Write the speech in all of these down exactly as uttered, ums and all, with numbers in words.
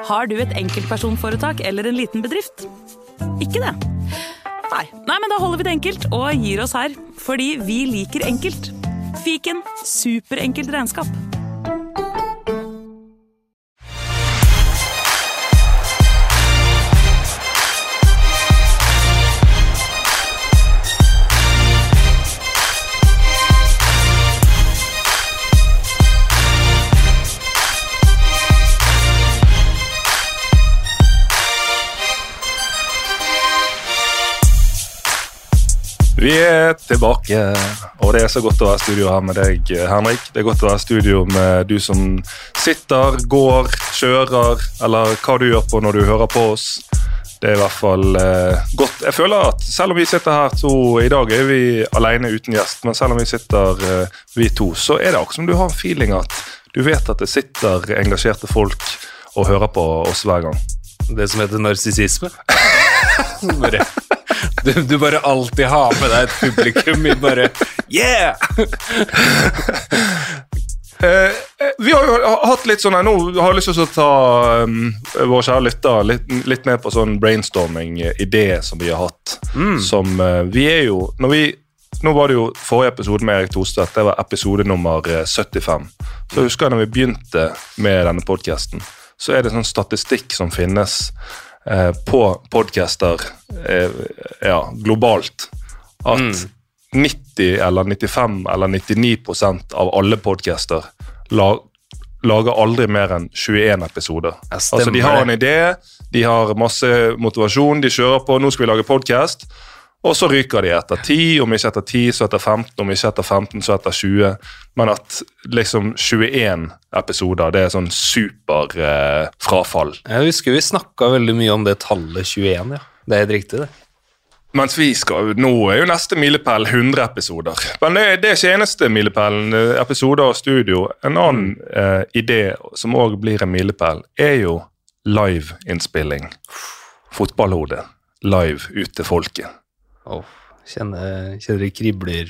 Har du et enkeltpersonforetak eller en liten bedrift? Ikke det? Nei. Nei, men da holder vi det enkelt og gir oss her, fordi vi liker enkelt. Fiken, superenkelt regnskap. Vi er tilbake, og det er så godt å være i studio her med deg, Henrik. Det er godt å være i studio med du som sitter, går, kjører, eller hva du gjør på når du hører på oss. Det er i hvert fall eh, godt. Jeg føler at selv om vi sitter her to, i dag er vi alene uten gjest, men selv om vi sitter eh, vi to, så er det akkurat som du har en feeling at du vet at det sitter engasjerte folk og hører på oss hver gang. Det som heter narsissisme. Bare... Du, du bare alltid har med deg et publikum i bare, yeah! eh, vi har jo hatt litt sånn, nå har jeg lyst til å ta um, våre kjære lytter litt, litt med på sånn brainstorming-idé som vi har hatt. Mm. Som uh, vi er jo, når vi, nå var det jo forrige episode med Erik Thorstvedt, det var episode nummer syttifem. Så husker jeg når vi begynte med denne podcasten, så er det sånn statistikk som finnes Eh, på podcaster eh, ja, globalt at mm. nitti eller nittifem eller nittini prosent av alle podcaster la, lager aldri mer enn tjueen episoder. Altså de har en idé, de har masse motivasjon, de kjører på, nå skal vi lage podcast, og så ryker de etter ti, om ikke etter ti, så etter femten, om ikke etter femten, så etter tjue, men at liksom tjueen episoder, det er sånn super eh, frafall. Jeg husker vi snakket veldig mye om det tallet tjueen, ja. Det er helt riktig det. Mens vi skal, nå er jo neste milepæl hundre episoder. Men det, det er ikke eneste milepælen, episoder av studio. En annen mm. eh, idé som også blir en milepæl, er jo live-innspilling. Fotballhodet, live ut til folket. Oh, kjenner, kjenner det kribler.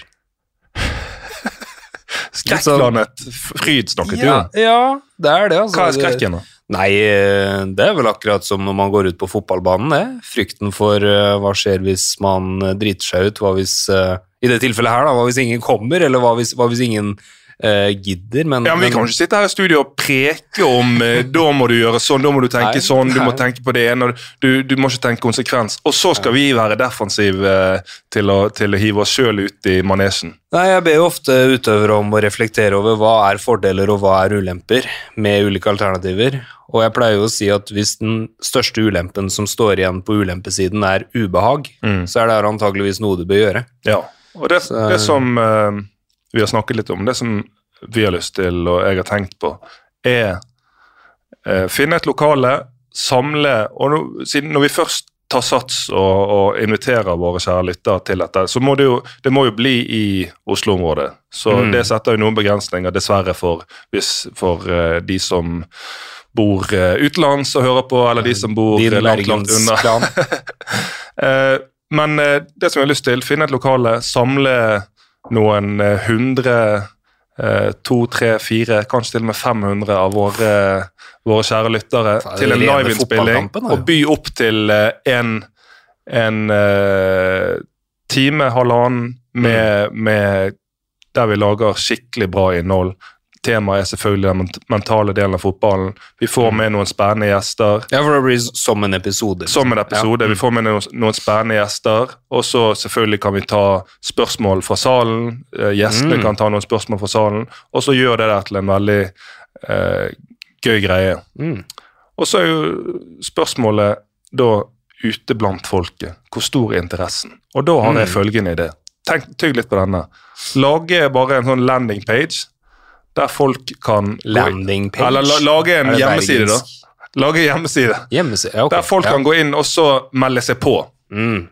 Skrekklandet fryd snakket du ja, om. Ja, det er det. Altså. Hva er skrekken da? Nei, det er vel akkurat som når man går ut på fotballbanen, det. Frykten for uh, hva skjer hvis man driter seg ut, hva hvis, uh, i det tilfellet her da, hva hvis ingen kommer, eller hva hvis, hva hvis ingen uh, gidder. Men, ja, men vi men, kan ikke sitte her i studio og preke om, uh, da må du gjøre sånn, da må du tenke nei, sånn, du nei. må tenke på det ene, du, du må ikke tenke konsekvens, og så skal vi være defensiv uh, til, å, til å hive oss selv ut i manesjen. Nei, jeg ber jo ofte utøvere om å reflektere over hva er fordeler og hva er ulemper med ulike alternativer, og jeg pleier jo å si at hvis den største ulempen som står igjen på ulempesiden er ubehag, mm. så er det antageligvis noe du bør gjøre. Ja, og det, så, det som uh, vi har snakket litt om, det som vi har lyst til og jeg har tenkt på, er uh, finne et lokale, samle, og no, siden når vi først tar sats og, og inviterer våre kjære lytter til dette, så må det jo, det må jo bli i Oslo-området. Så mm. det setter jo noen begrensninger, dessverre for, hvis, for uh, de som bor uh, utenlands og hører på, eller de som bor uh, langt, langt unna. uh, men uh, det som jeg har lyst til, finne et lokale, samle noen uh, hundre, uh, to, tre, fire, kanskje til og med fem hundre av våre våre kjære lyttere, til en live-innspilling, og by opp til uh, en, en uh, time, halvannen, med, mm. med, der vi lager skikkelig bra innhold. Temaet er selvfølgelig den mentale delen av fotballen. Vi får med noen spennende gjester. Ja, for det blir som en episode. Liksom. Som en episode. Ja. Vi får med noen, noen spennende gjester, og så selvfølgelig kan vi ta spørsmål fra salen. Uh, gjestene mm. kan ta noen spørsmål fra salen, og så gjør det der til en veldig uh, gøy greie. Mm. Og så er jo spørsmålet da ute blant folket. Hvor stor er interessen? Og da har jeg mm. følgende idé. Tenk, tygg litt på denne. Lage bare en sånn landing page, der folk kan... Landing page? Eller la, lage en hjemmeside da. Lage en hjemmeside. Hjemmeside, ja, ok. Der folk ja. kan gå inn og så melde seg på. Mm.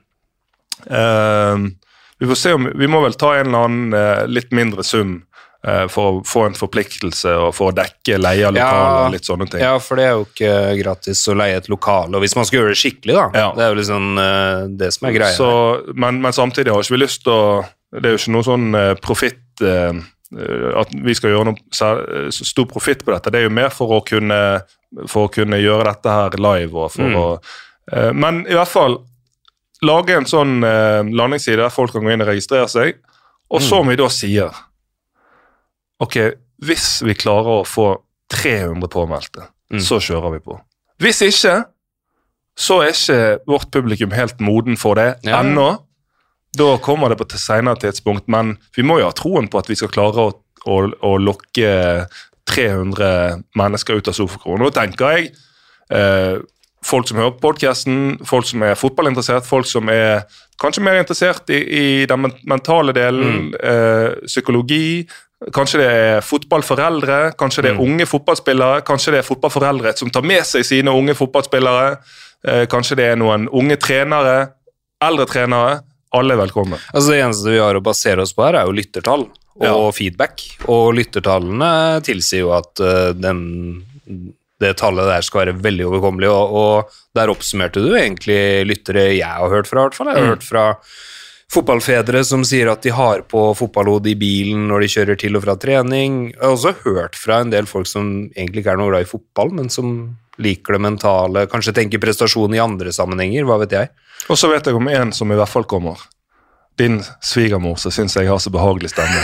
Uh, vi får se om... Vi må vel ta en eller annen uh, litt mindre sum for å få en forpliktelse og for å dekke leie av lokale ja, og litt sånne ting. Ja, for det er jo ikke gratis å leie et lokale, og hvis man skal gjøre det skikkelig da, ja. det er jo liksom uh, det som er greia. Så, men, men samtidig har ikke vi lyst til å, det er jo ikke noe sånn uh, profitt uh, at vi skal gjøre noe stor profitt på dette. Det er jo mer for å kunne, for å kunne gjøre dette her live. Og for mm. å, men i hvert fall lage en sånn landingsside der folk kan gå inn og registrere seg, og som mm. vi da sier, ok, hvis vi klarer å få tre hundre påmeldte, mm. så kjører vi på. Hvis ikke, så er ikke vårt publikum helt moden for det ja. ennå. Da kommer det på et senere tidspunkt, men vi må jo ha troen på at vi skal klare å, å, å lokke tre hundre mennesker ut av sofakronen. Nå tenker jeg eh, folk som hører på podcasten, folk som er fotballinteressert, folk som er kanskje mer interessert i, i den mentale delen, mm. eh, psykologi, kanskje det er fotballforeldre, kanskje det er mm. unge fotballspillere, kanskje det er fotballforeldre som tar med seg sine unge fotballspillere, eh, kanskje det er noen unge trenere, eldre trenere. Alle er velkomne. Altså det eneste vi har å basere oss på her er jo lyttertall og ja. feedback, og lyttertallene tilsier jo at uh, den, det tallet der skal være veldig overkommelig, og, og der oppsummerte du egentlig lyttere jeg har hørt fra, i hvert fall. Jeg har mm. hørt fra fotballfedre som sier at de har på fotballhode i bilen når de kjører til og fra trening. Jeg har også hørt fra en del folk som egentlig ikke er noe glad i fotball, men som liker det mentale, kanskje tenker prestasjon i andre sammenhenger, hva vet jeg. Og så vet jeg om en som i hvert fall kommer. Din svigermor, så synes jeg har så behagelig stemme.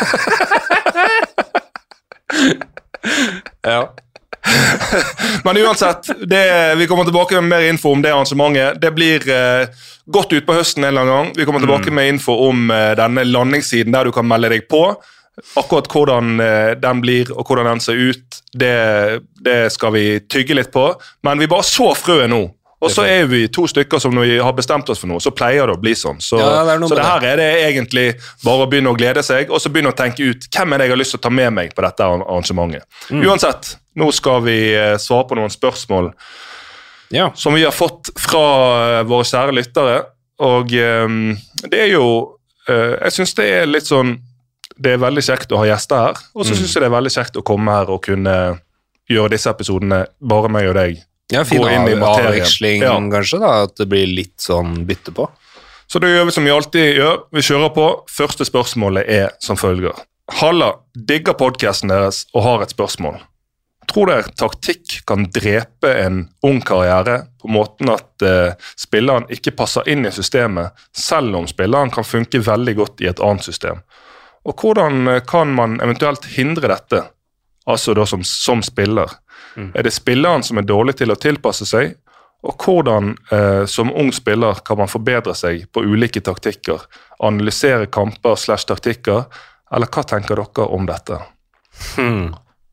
ja. Men uansett, det, vi kommer tilbake med mer info om det arrangementet. Det blir eh, godt ut på høsten en eller annen gang. Vi kommer tilbake mm. med info om eh, denne landingssiden der du kan melde deg på. Akkurat hvordan eh, den blir og hvordan den ser ut, det, det skal vi tygge litt på. Men vi bare så frøet nå. Og så er vi to stykker som når vi har bestemt oss for noe, så pleier det å bli sånn. Så, ja, det, så det her er det egentlig bare å begynne å glede seg, og så begynne å tenke ut hvem er det jeg har lyst til å ta med meg på dette arrangementet. Mm. Uansett, nå skal vi svare på noen spørsmål ja. som vi har fått fra våre kjære lyttere, og um, det er jo, uh, jeg synes det er litt sånn, det er veldig kjekt å ha gjester her, og så mm. synes jeg det er veldig kjekt å komme her og kunne gjøre disse episodene bare meg og deg. Ja, fin avveksling ja. kanskje da, at det blir litt sånn bytte på. Så det gjør vi som vi alltid gjør. Vi kjører på. Første spørsmålet er som følger. Halla, digger podcasten deres og har et spørsmål. Tror dere taktikk kan drepe en ung karriere på måten at uh, spilleren ikke passer inn i systemet, selv om spilleren kan funke veldig godt i et annet system? Og hvordan kan man eventuelt hindre dette, altså da som, som spiller? Mm. Er det spilleren som er dårlig til å tilpasse seg, og hvordan eh, som ung spiller kan man forbedre seg på ulike taktikker, analysere kamper slash taktikker, eller hva tenker dere om dette? Hmm.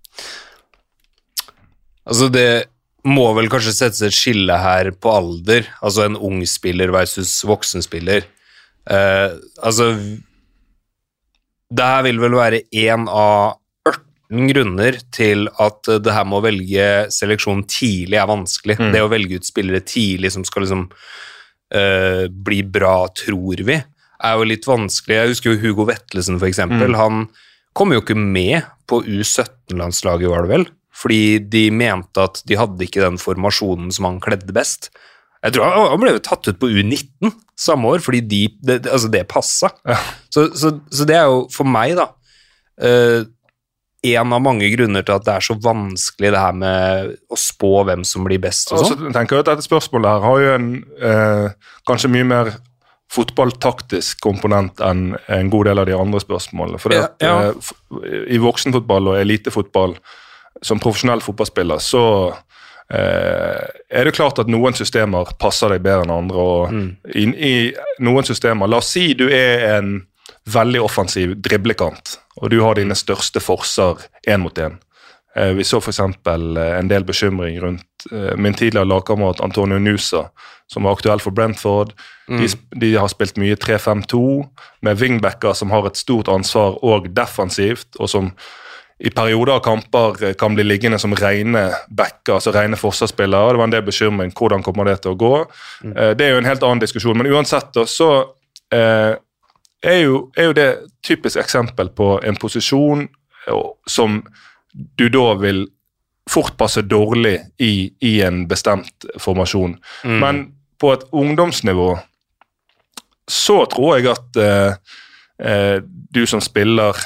Altså det må vel kanskje settes et skille her på alder, altså en ung spiller versus voksenspiller. Eh, altså det her vil vel være en av grunner til at det her med å velge seleksjon tidlig er vanskelig. Mm. Det å velge ut spillere tidlig som skal liksom uh, bli bra, tror vi, er jo litt vanskelig. Jeg husker jo Hugo Vettelsen for eksempel. Mm. Han kom jo ikke med på U sytten-landslaget, var det vel? Fordi de mente at de hadde ikke den formasjonen som han kledde best. Jeg tror han, han ble jo tatt ut på U nitten samme år, fordi de, det, altså det passet. Ja. Så, så, så det er jo for meg da, uh, en av mange grunner til at det er så vanskelig det her med å spå hvem som blir best og sånn. Altså, jeg tenker at dette spørsmålet her har jo en eh, kanskje mye mer fotballtaktisk komponent enn en god del av de andre spørsmålene. For ja, ja. eh, i voksenfotball og elitefotball som profesjonell fotballspiller, så eh, er det klart at noen systemer passer deg bedre enn andre, og mm. i, i noen systemer, la oss si du er en veldig offensiv driblekant, og du har dine største forser en mot en. Eh, vi så for eksempel eh, en del bekymring rundt eh, min tidligere lagkamerat Antonio Nusa, som var aktuell for Brentford. Mm. De, de har spilt mye tre fem to, med wingbacker som har et stort ansvar og defensivt, og som i perioder av kamper kan bli liggende som rene backer, altså rene forsvarsspillere, og det var en del bekymring, hvordan kommer det til å gå? Mm. Eh, det er jo en helt annen diskusjon, men uansett da, så eh, Er jo, er jo det typisk eksempel på en posisjon som du da vil fort passe dårlig i, i en bestemt formasjon. Mm. Men på et ungdomsnivå så tror jeg at eh, eh, du som spiller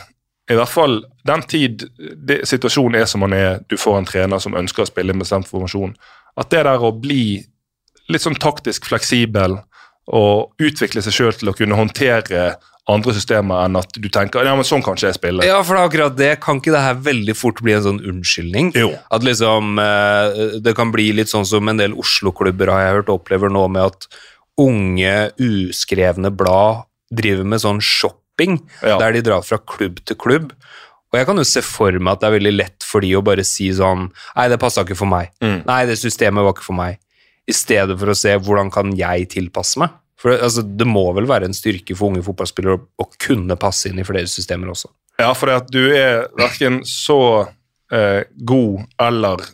i hvert fall den tid det, situasjonen er som man er, du får en trener som ønsker å spille en bestemt formasjon, at det der å bli litt sånn taktisk fleksibel og utvikle seg selv til å kunne håndtere andre systemer enn at du tenker, ja, men sånn kan ikke jeg spille. Ja, for det er akkurat det. Kan ikke det her veldig fort bli en sånn unnskyldning? Jo. At liksom, det kan bli litt sånn som en del Oslo-klubber har jeg hørt opplever nå med at unge, uskrevne blad driver med sånn shopping, ja. Der de drar fra klubb til klubb. Og jeg kan jo se for meg at det er veldig lett for de å bare si sånn, nei, det passet ikke for meg. Mm. Nei, det systemet var ikke for meg. I stedet for å se hvordan kan jeg tilpasse meg. For altså, det må vel være en styrke for unge fotballspillere å, å kunne passe inn i flere systemer også. Ja, for det at du er hverken så eh, god eller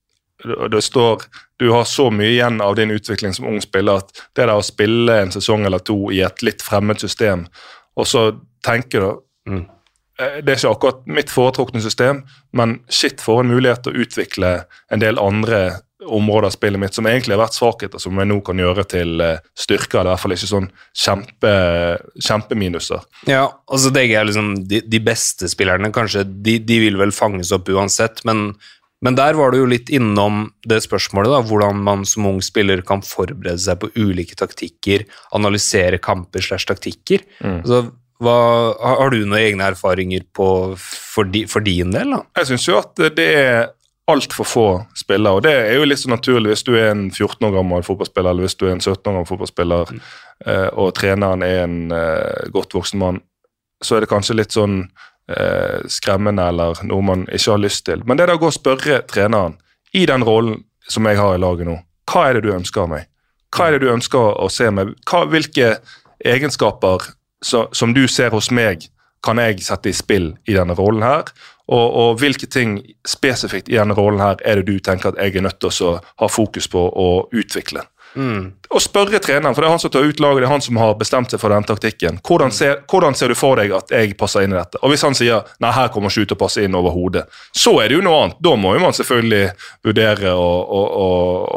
det står, du har så mye igjen av din utvikling som ung spiller at det der å spille en sesong eller to i et litt fremmed system, og så tenker du, mm. det er ikke akkurat mitt foretrukne system, men shit, for en mulighet til å utvikle en del andre områder av spillet mitt, som egentlig har vært svakheter, som jeg nå kan gjøre til styrker, det er i hvert fall ikke sånn kjempe, kjempeminuser. Ja, og så tenker jeg liksom, de, de beste spillerne, kanskje, de, de vil vel fanges opp uansett, men, men der var du jo litt innom det spørsmålet, da, hvordan man som ung spiller kan forberede seg på ulike taktikker, analysere kamper slags taktikker. Mm. Altså, hva, har du noen egne erfaringer på, for, di, for din del, da? Jeg synes jo at det er alt for få spillere, og det er jo litt så naturlig hvis du er en fjorten år gammel fotballspiller, eller hvis du er en sytten år gammel fotballspiller, mm. eh, og treneren er en eh, godt voksen mann, så er det kanskje litt sånn eh, skremmende, eller noe man ikke har lyst til. Men det er da å gå og spørre treneren, i den rollen som jeg har i laget nå, hva er det du ønsker av meg? Hva er det du ønsker å se meg? Hva, hvilke egenskaper så, som du ser hos meg, kan jeg sette i spill i denne rollen her, og, og hvilke ting spesifikt i denne rollen her er det du tenker at jeg er nødt til å ha fokus på å utvikle. Mm. Og spørre treneren, for det er han som tar ut laget, det er han som har bestemt seg for den taktikken. Hvordan ser, hvordan ser du for deg at jeg passer inn i dette? Og hvis han sier, nei, her kommer ikke ut å passe inn over hodet, så er det jo noe annet. Da må jo man selvfølgelig vurdere og, og, og,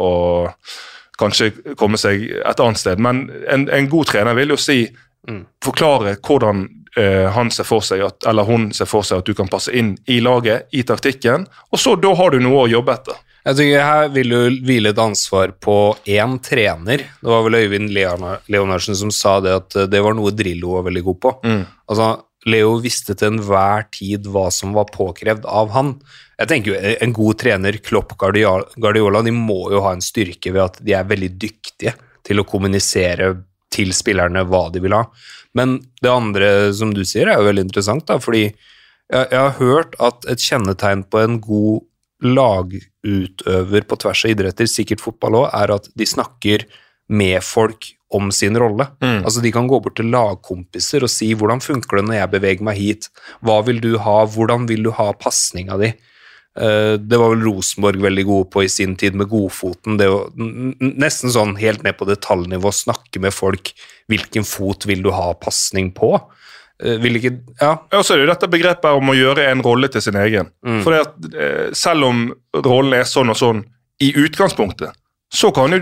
og kanskje komme seg et annet sted. Men en, en god trener vil jo si, mm. forklare hvordan Uh, han ser for seg at, eller hun ser for seg at du kan passe inn i laget, i taktikken, og så da har du noe å jobbe etter. Jeg tykker her vil jo hvile et ansvar på en trener. Det var vel Øyvind Leonardsen som sa det, at det var noe Drillo var veldig god på. Mm. Altså, Leo visste til enhver tid hva som var påkrevd av han. Jeg tenker jo, en god trener, Klopp, Guardiola, de må jo ha en styrke ved at de er veldig dyktige til å kommunisere til spillerne hva de vil ha. Men det andre som du sier er jo veldig interessant, da, fordi jeg, jeg har hørt at et kjennetegn på en god lagutøver på tvers av idretter, sikkert fotball også, er at de snakker med folk om sin rolle. Mm. Altså de kan gå bort til lagkompiser og si, hvordan funker det når jeg beveger meg hit? Hva vil du ha? Hvordan vil du ha passninga di? Det var vel Rosenborg veldig gode på i sin tid med godfoten, det var nesten sånn helt ned på detaljnivå, snakke med folk, hvilken fot vil du ha passning på? Vil ikke, ja. Og så er det jo dette begrepet om å gjøre en rolle til sin egen. Mm. For det at, selv om rollen er sånn og sånn i utgangspunktet, så kan jo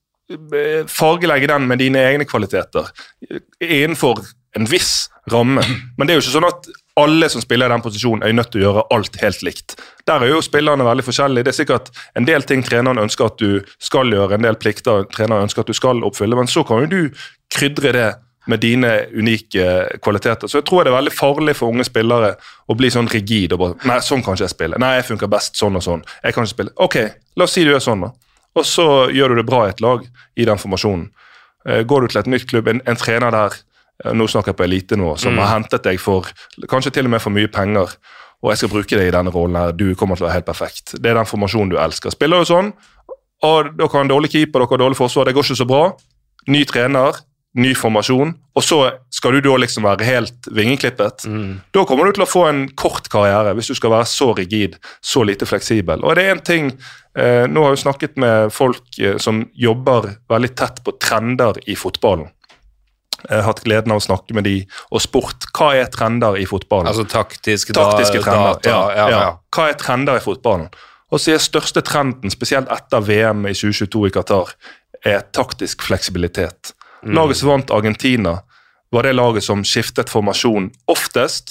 du fargelegge den med dine egne kvaliteter innenfor en viss ramme. Men det er jo ikke sånn at alle som spiller i den posisjonen er nødt til å gjøre alt helt likt. Der er jo spillerne veldig forskjellige. Det er sikkert en del ting treneren ønsker at du skal gjøre, en del plikter treneren ønsker at du skal oppfylle, men så kan jo du krydre det med dine unike kvaliteter. Så jeg tror det er veldig farlig for unge spillere å bli sånn rigid og bare, nei, sånn kan ikke jeg spille. Nei, jeg funker best sånn og sånn. Jeg kan ikke spille. Ok, la oss si du gjør sånn da. Og så gjør du det bra i et lag i den formasjonen. Går du til et nytt klubb, en, en trener der, nå snakker jeg på elite nå, som mm. har hentet deg for, kanskje til og med for mye penger, og jeg skal bruke deg i denne rollen her, du kommer til å være helt perfekt. Det er den formasjonen du elsker. Spiller du sånn, og dere har en dårlig keeper, dere har dårlig forsvar, det går ikke så bra, ny trener, ny formasjon, og så skal du da liksom være helt vingeklippet. Mm. Da kommer du til å få en kort karriere, hvis du skal være så rigid, så lite fleksibel. Og det er en ting, eh, nå har jeg snakket med folk eh, som jobber veldig tett på trender i fotballen. Jeg har hatt gleden av å snakke med de, og spurt, hva er trender i fotballen? Altså taktisk, Taktiske trender, data, ja, ja, ja. ja. Hva er trender i fotballen? Og så er største trenden, spesielt etter V M i tjue tjueto i Qatar, er taktisk fleksibilitet. Mm. Laget som vant Argentina var det laget som skiftet formasjon oftest,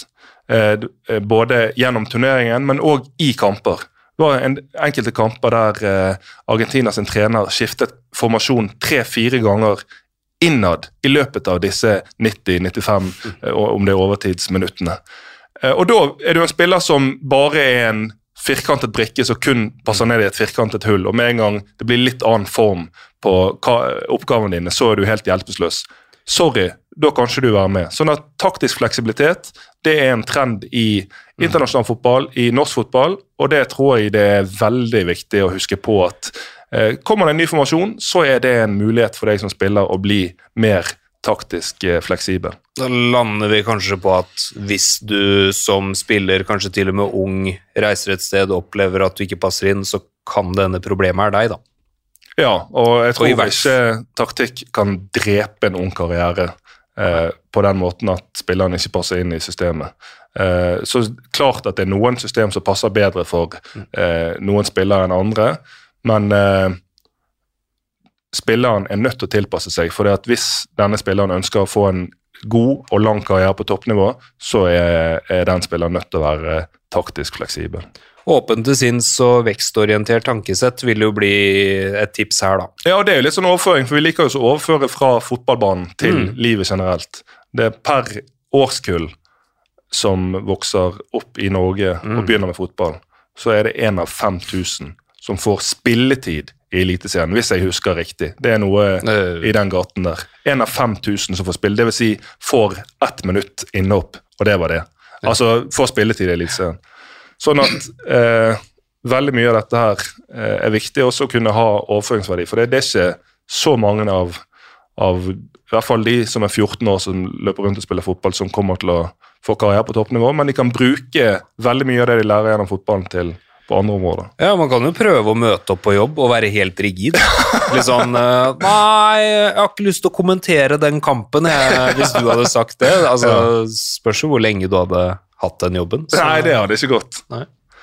eh, både gjennom turneringen, men også i kamper. Det var en, enkelte kamper der eh, Argentina sin trener skiftet formasjon tre-fire ganger innad i løpet av disse nitti nittifem, eh, om det er overtidsminuttene. Eh, og da er det jo en spiller som bare er en firkantet brikke som kun passer ned i et firkantet hull, og med en gang det blir litt annen form på oppgaven dine, så er du helt hjelpeløs. Sorry, da kan ikke du være med. Sånn at taktisk fleksibilitet, det er en trend i internasjonal fotball, i norsk fotball, og det tror jeg det er veldig viktig å huske på at eh, kommer det en ny formasjon, så er det en mulighet for deg som spiller å bli mer taktisk eh, fleksibel. Da lander vi kanskje på at hvis du som spiller, kanskje til og med ung, reiser et sted og opplever at du ikke passer inn, så kan denne problemet være deg da. Ja, og jeg tror og ikke taktikk kan drepe en ung karriere eh, på den måten at spilleren ikke passer inn i systemet. Eh, så klart at det er noen system som passer bedre for eh, noen spillere enn andre, men eh, spilleren er nødt til å tilpasse seg, for at hvis denne spilleren ønsker å få en god og lang karriere på toppnivå, så er, er den spilleren nødt til å være eh, taktisk fleksibel. Åpen til sinns og vekstorientert tankesett vil jo bli et tips her da. Ja, det er jo litt sånn overføring, for vi liker jo så å overføre fra fotballbanen til mm. livet generelt. Det er per årskull som vokser opp i Norge mm. og begynner med fotball, så er det en av fem tusen som får spilletid i eliteserien, hvis jeg husker riktig. Det er noe uh. i den gaten der. En av fem tusen som får spille, det vil si får ett minutt innopp, og det var det. Altså, får spilletid i eliteserien. Sånn at eh, veldig mye av dette her eh, er viktig også å kunne ha overføringsverdi, for det, det er ikke så mange av, av, i hvert fall de som er fjorten år som løper rundt og spiller fotball, som kommer til å få karriere på toppnivå, men de kan bruke veldig mye av det de lærer gjennom fotballen til på andre områder. Ja, man kan jo prøve å møte opp på jobb og være helt rigid. Litt sånn, uh, nei, jeg har ikke lyst til å kommentere den kampen jeg, hvis du hadde sagt det. Altså, ja. Spørs jo hvor lenge du hadde hatt den jobben. Så. Nei, det hadde ikke gått. Nei.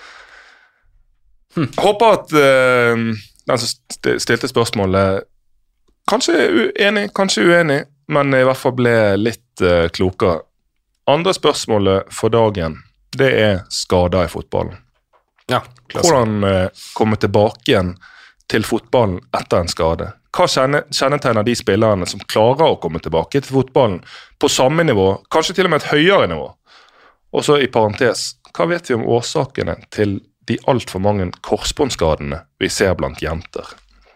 Hm. Håper at uh, den som stilte spørsmålet kanskje uenig, kanskje uenig, men i hvert fall ble litt uh, klokere. Andre spørsmålet for dagen, det er skader i fotballen. Ja, Hvordan uh, komme tilbake igjen til fotballen etter en skade? Hva kjennetegner de spillerne som klarer å komme tilbake til fotballen på samme nivå, kanskje til og med et høyere nivå? Og så i parentes, hva vet vi om årsakene til de alt for mange korsbåndskadene vi ser blant jenter?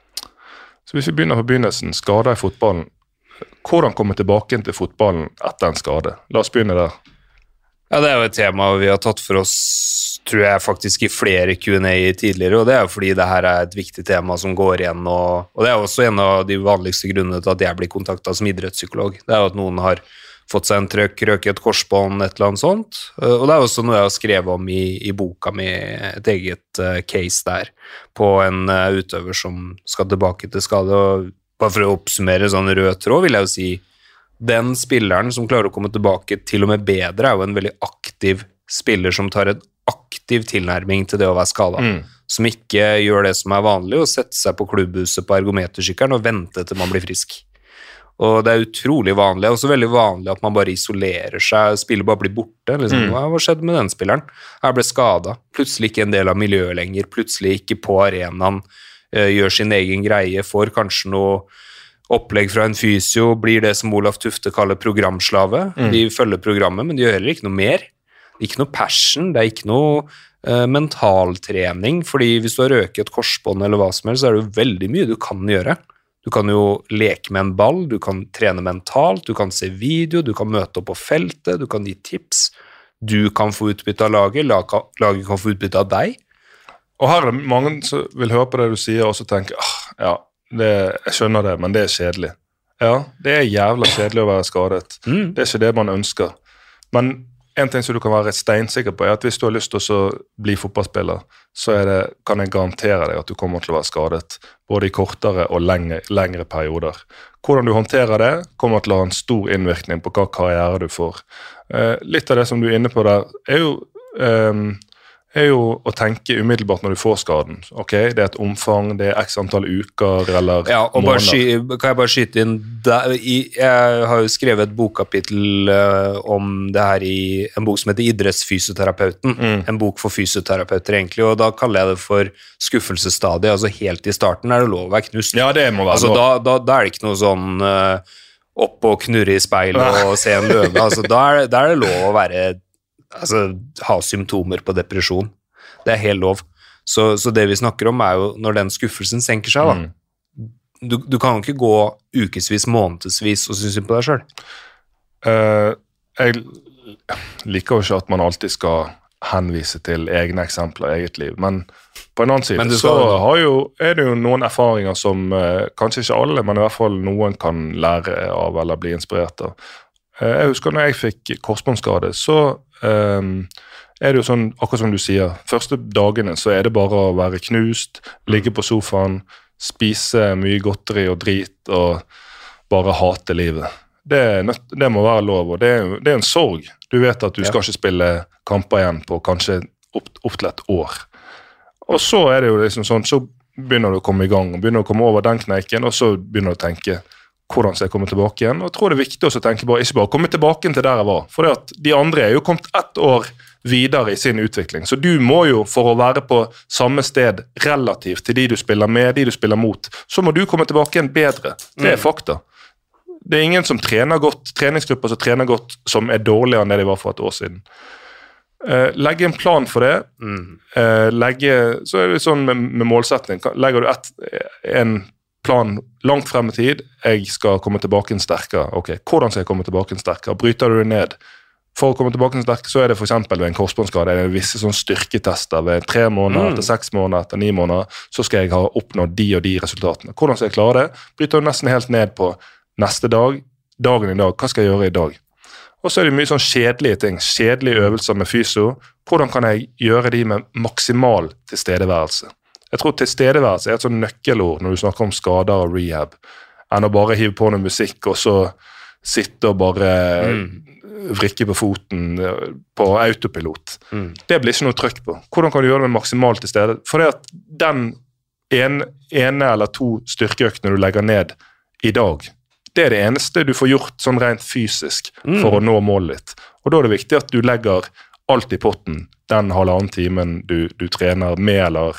Så hvis vi begynner på begynnelsen, skader i fotballen, hvordan komme tilbake til fotballen etter en skade? La oss begynne der. Ja, det er jo et tema vi har tatt for oss, tror jeg faktisk i flere Q and A tidligere, og det er jo fordi det her er et viktig tema som går igjen, og, og det er også en av de vanligste grunnene til at jeg blir kontaktet som idrettspsykolog. Det er jo at noen har fått seg en trøkk, røket et korsbånd, et eller annet sånt. Og det er også noe jeg har skrevet om i, i boka mi, et eget uh, case der, på en uh, utøver som skal tilbake til skade. Og bare for å oppsummere sånn rød tråd, vil jeg jo si, den spilleren som klarer å komme tilbake til og med bedre, er jo en veldig aktiv spiller som tar en aktiv tilnærming til det å være skadet. Mm. Som ikke gjør det som er vanlig, og setter seg på klubbhuset på ergometersykkelen og venter til man blir frisk. Og det er utrolig vanlig, og også veldig vanlig at man bare isolerer seg, spiller bare blir borte. Liksom. Mm. Hva skjedde med den spilleren? Jeg ble skadet. Plutselig ikke en del av miljøet lenger, plutselig ikke på arenaen, øh, gjør sin egen greie, får kanskje noe opplegg fra en fysio, blir det som Olaf Tufte kaller programslave. Mm. De følger programmet, men de gjør heller ikke noe mer. Ikke noe passion, det er ikke noe øh, mentaltrening, fordi hvis du har røket et korsbånd eller hva som helst, så er det jo veldig mye du kan gjøre. Du kan jo leke med en ball, du kan trene mentalt, du kan se video, du kan møte opp på feltet, du kan gi tips, du kan få utbytte av laget, laget kan få utbytte av deg. Og her er det mange som vil høre på det du sier, og så tenker, ah, ja, det, jeg skjønner det, men det er kjedelig. Ja, det er jævla kjedelig å være skadet. Mm. Det er ikke det man ønsker. Men en ting som du kan være steinsikker på er at hvis du har lyst til å bli fotballspiller, så er det, kan jeg garantere deg at du kommer til å være skadet, både i kortere og lengre, lengre perioder. Hvordan du håndterer det, kommer til å ha en stor innvirkning på hva karriere du får. Eh, litt av det som du er inne på der, er jo eh, er jo å tenke umiddelbart når du får skaden. Ok, det er et omfang, det er x antall uker eller ja, og bare måneder. Sky, kan jeg bare skyte inn, der, i, jeg har jo skrevet et bokkapittel uh, om det her i en bok som heter Idrettsfysioterapeuten, mm. en bok for fysioterapeuter egentlig, og da kaller jeg det for skuffelsesstadiet, altså helt i starten er det lov å være knust. Ja, det må være altså, lov. Da, da, da er det ikke noe sånn uh, opp og knurre i speilet og se en løve, altså, da, er, da er det lov å være altså, ha symptomer på depresjon. Det er helt lov. Så, så det vi snakker om er jo når den skuffelsen senker seg, da. Mm. Du, du kan jo ikke gå ukesvis, månedsvis og synes på deg selv. Uh, jeg liker jo ikke at man alltid skal henvise til egne eksempler i eget liv, men på en annen side så har jo, er det jo noen erfaringer som uh, kanskje ikke alle, men i hvert fall noen kan lære av eller bli inspirert av. Uh, jeg husker når jeg fikk korsbåndskade, så um, er det jo sånn, akkurat som du sier, første dagene så er det bare å være knust, ligge på sofaen, spise mye godteri og drit og bare hate livet. Det, nødt, det må være lov, og det er, det er en sorg. Du vet at du ja. skal ikke spille kamper igjen på kanskje opp, opp til et år. Og så er det jo liksom sånn, så begynner du å komme i gang, og begynner å komme over den kneiken, og så begynner du å tenke hvordan skal jeg komme tilbake igjen. Og jeg tror det er viktig også å tenke på, ikke bare komme tilbake til der jeg var, for det at de andre er jo kommet ett år videre i sin utvikling. Så du må jo, for å være på samme sted relativt til de du spiller med, de du spiller mot, så må du komme tilbake igjen bedre. Det er fakta. Det er ingen som trener godt, treningsgrupper som trener godt, som er dårligere enn det de var for et år siden. Uh, legge en plan for det. Mm. Uh, legge, så er det sånn med, med målsetning. Legger du et, en plan langt frem i tid, jeg skal komme tilbake en sterkere. Ok, hvordan skal jeg komme tilbake en sterkere? Bryter du det ned? For å komme tilbake en sterk, så er det for eksempel ved en korsbåndskade, det er visse sånn styrketester ved tre måneder, mm. etter seks måneder, etter ni måneder, så skal jeg ha oppnådd de og de resultatene. Hvordan skal jeg klare det? Bryter du nesten helt ned på neste dag, dagen i dag, hva skal jeg gjøre i dag? Og så er det mye sånn kjedelige ting, kjedelige øvelser med fysio. Hvordan kan jeg gjøre de med maksimal tilstedeværelse? Jeg tror tilstedeværelse er et sånn nøkkelord når du snakker om skader og rehab, enn å bare hive på noe musikk og så sitte og bare mm. vrikke på foten på autopilot. Mm. Det blir ikke noe trykk på. Hvordan kan du gjøre det med maksimalt til stede? For det at den ene, ene eller to styrkeøktene du legger ned i dag, det er det eneste du får gjort sånn rent fysisk mm. for å nå målet ditt. Og da er det viktig at du legger alt i potten, den halvannen timen du, du trener med eller,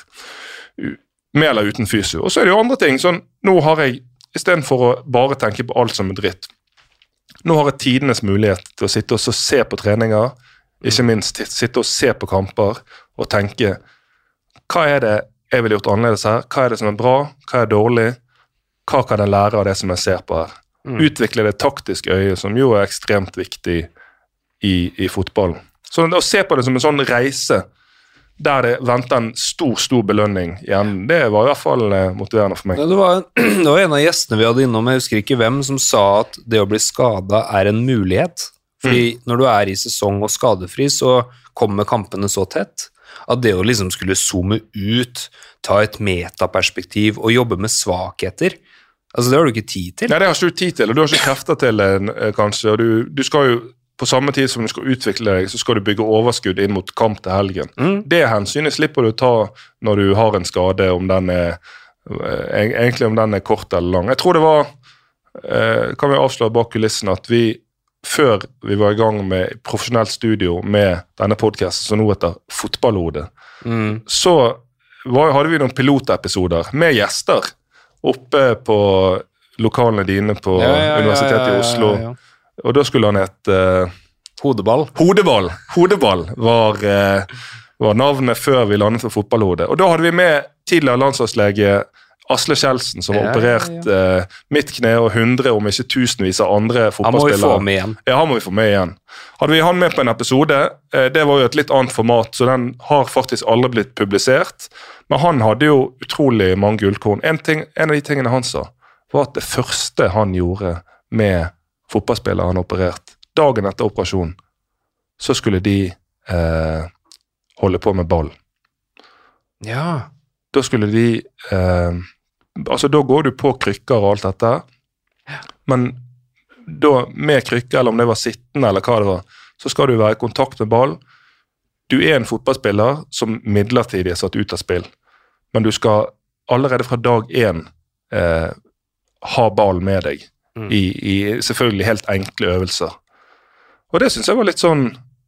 med eller uten fysio. Og så er det jo andre ting, sånn, nå har jeg, i stedet for å bare tenke på alt som er dritt, nå har jeg tidenes mulighet til å sitte og se på treninger, ikke minst sitte og se på kamper og tenke, hva er det jeg vil gjort annerledes her? Hva er det som er bra? Hva er dårlig? Hva kan jeg lære av det som jeg ser på her? Mm. Utvikle det taktiske øyet, som jo er ekstremt viktig i, i fotballen. Så å se på det som en sånn reise, der det venter en stor, stor belønning igjen, det var i hvert fall motiverende for meg. Det var, det var en av gjestene vi hadde innom, jeg husker ikke hvem, som sa at det å bli skadet er en mulighet. Fordi mm. når du er i sesong og skadefri, så kommer kampene så tett, at det å liksom skulle zoome ut, ta et metaperspektiv og jobbe med svakheter, altså det har du ikke tid til. Nei, det har ikke du tid til, og du har ikke krefter til det, kanskje, og du, du skal jo på samme tid som du skal utvikle deg, så skal du bygge overskudd inn mot kamp til helgen. Mm. Det hensynet slipper du ta når du har en skade, om den er, egentlig om den er kort eller lang. Jeg tror det var, kan vi avsløre bak kulissen, at vi, før vi var i gang med profesjonelt studio med denne podcasten, som nå heter Fotballhodet, mm. så var, hadde vi noen pilotepisoder med gjester oppe på lokalene dine på ja, ja, ja, Universitetet i Oslo, ja, ja, ja. Og da skulle han hete uh, Hodeball. Hodeball. Hodeball var, uh, var navnet før vi landet for Fotballhodet. Og da hadde vi med tidligere landslagslege Asle Kjeldsen, som var ja, operert ja, ja. Uh, mitt kne og hundre, om ikke tusenvis av andre fotballspillere. Han må vi få med igjen. Ja, han må vi få med igjen. Hadde vi han med på en episode, uh, det var jo et litt annet format, så den har faktisk aldri blitt publisert. Men han hadde jo utrolig mange gullkorn. En, ting, en av de tingene han sa, var at det første han gjorde med fotballspillere han operert, dagen etter operasjon, så skulle de eh, holde på med ball. Ja. Da skulle de, eh, altså da går du på krykker og alt dette, men da med krykker, eller om det var sittende, eller hva det var, så skal du være i kontakt med ball, du er en fotballspiller som midlertidig er satt ut av spill, men du skal allerede fra dag én eh, ha ball med deg mm. i, i selvfølgelig helt enkle øvelser. Og det synes jeg var litt sånn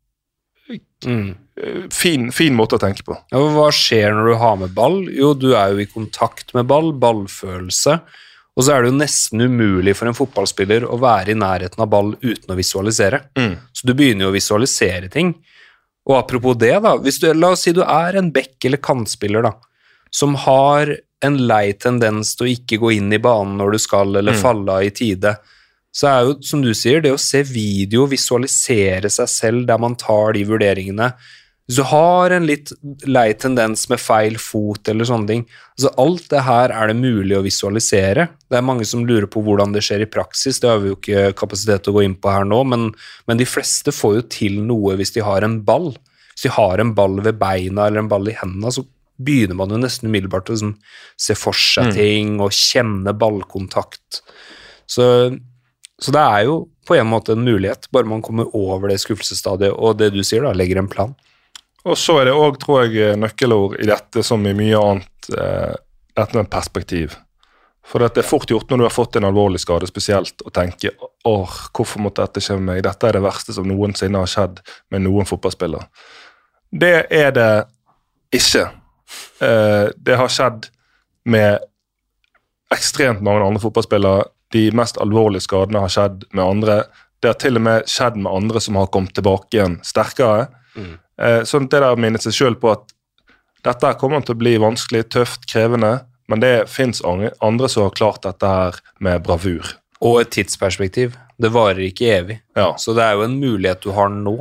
mm. fin, fin måte å tenke på. Ja, hva skjer når du har med ball? Jo, du er jo i kontakt med ball, ballfølelse, og så er det jo nesten umulig for en fotballspiller å være i nærheten av ball uten å visualisere. Mm. Så du begynner jo å visualisere ting. Og apropos det da, hvis du, la oss si du er en bekk- eller kantspiller da, som har en lei tendens til å ikke gå inn i banen når du skal, eller mm. falle av i tide, så er jo, som du sier, det å se video, visualisere seg selv der man tar de vurderingene. Hvis du har en litt lei tendens med feil fot eller sånne ting, altså alt det her er det mulig å visualisere. Det er mange som lurer på hvordan det skjer i praksis, det har vi jo ikke kapasitet til å gå inn på her nå, men, men de fleste får jo til noe hvis de har en ball. Hvis de har en ball ved beina eller en ball i hendene, så begynner man jo nesten umiddelbart å liksom, se for seg ting og kjenne ballkontakt. Så, så det er jo på en måte en mulighet, bare man kommer over det skuffelsesstadiet, og det du sier da, legger en plan. Og så er det også, tror jeg, nøkkelord i dette som i mye annet, eh, dette med perspektiv. For det er fort gjort når du har fått en alvorlig skade spesielt, å tenke, åh, hvorfor måtte dette skje med meg? Dette er det verste som noensinne har skjedd med noen fotballspiller. Det er det ikke. Eh, det har skjedd med ekstremt mange andre fotballspillere. De mest alvorlige skadene har skjedd med andre. Det har til og med skjedd med andre som har kommet tilbake igjen sterkere. Mm. Sånn det der minner seg selv på at dette kommer til å bli vanskelig, tøft, krevende, men det finnes andre som har klart dette her med bravur. Og et tidsperspektiv. Det varer ikke evig. Ja. Så det er jo en mulighet du har nå.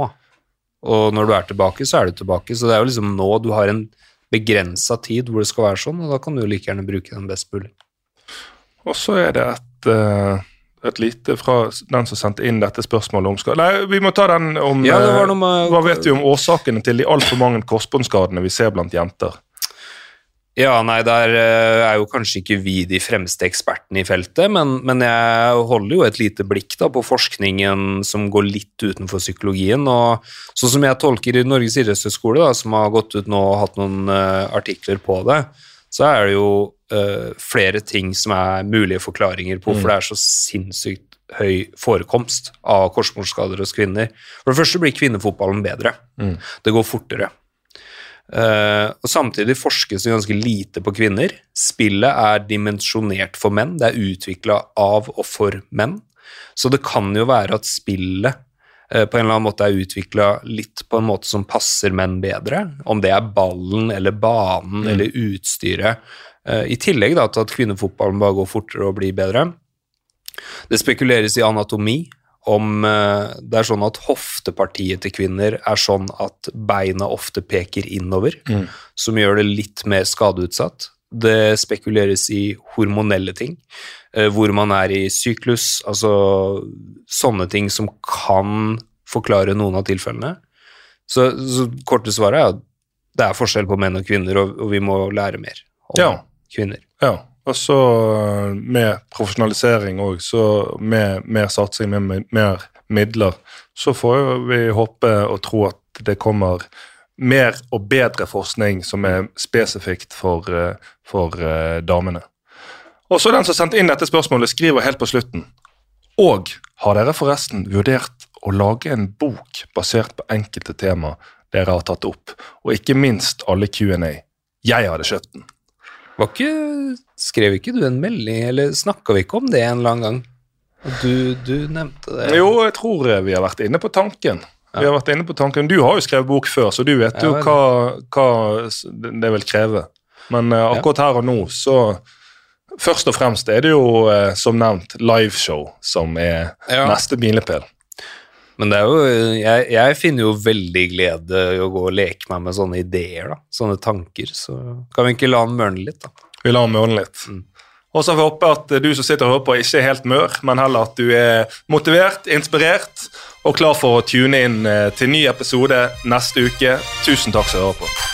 Og når du er tilbake, så er du tilbake. Så det er jo liksom nå du har en begrenset tid hvor det skal være sånn, og da kan du jo like gjerne bruke den best mulig. Og så er det et... Uh et lite fra den som sendte inn dette spørsmålet om skade. Nei, vi må ta den om, ja, det var noe med, hva vet vi om årsakene til de alt for mange korsbåndskadene vi ser blant jenter? Ja, nei, der er jo kanskje ikke vi de fremste ekspertene i feltet, men, men jeg holder jo et lite blikk da på forskningen som går litt utenfor psykologien, og sånn som jeg tolker i Norges idrettshøyskole da, som har gått ut nå og hatt noen uh, artikler på det, så er det jo uh, flere ting som er mulige forklaringer på, mm. for det er så sinnssykt høy forekomst av korsbåndskader hos kvinner. For det første blir kvinnefotballen bedre. Mm. Det går fortere. Uh, og samtidig forskes det ganske lite på kvinner. Spillet er dimensjonert for menn. Det er utviklet av og for menn. Så det kan jo være at spillet på en eller annen måte er utviklet litt på en måte som passer menn bedre, om det er ballen eller banen mm. eller utstyret, i tillegg da til at kvinnefotballen bare går fortere og blir bedre. Det spekuleres i anatomi, om det er sånn at hoftepartiet til kvinner er sånn at beina ofte peker innover, mm. som gjør det litt mer skadeutsatt. Det spekuleres i hormonelle ting, hvor man er i syklus, altså sånne ting som kan forklare noen av tilfellene. Så, så korte svaret er at det er forskjell på menn og kvinner, og, og vi må lære mer om ja. kvinner. Ja, og så med profesjonalisering også, så med mer satsing, med mer midler, så får vi håpe og tro at det kommer mer og bedre forskning som er spesifikt for, for uh, damene. Og så den som sendte inn dette spørsmålet skriver helt på slutten. Og har dere forresten vurdert å lage en bok basert på enkelte tema dere har tatt opp, og ikke minst alle Q and A? Jeg hadde kjøpt den. Var ikke, skrev ikke du en melding, eller snakket vi ikke om det en eller annen gang? Du, du nevnte det. Jo, jeg tror vi har vært inne på tanken. Vi har vært inne på tanken. Du har jo skrevet bok før, så du vet jo hva, hva det vil kreve. Men uh, akkurat her og nå, så først og fremst er det jo, uh, som nevnt, liveshow som er ja. neste milepæl. Men det er jo, jeg, jeg finner jo veldig glede i å gå og leke meg med sånne ideer, da. Sånne tanker, så kan vi ikke la den mørne litt, da. Vi lar den mørne litt. Mm. Og så håper jeg at du som sitter og hører på ikke er helt mør, men heller at du er motivert, inspirert og klar for å tune inn til ny episode neste uke. Tusen takk for at du hører på.